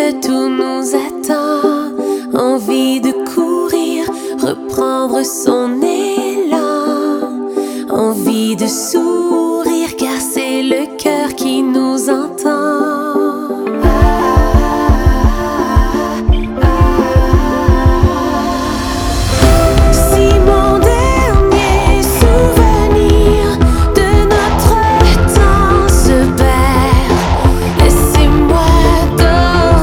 que tout nous attend. Envie de courir, reprendre son élan. Envie de sourire car c'est le cœur qui nous entend.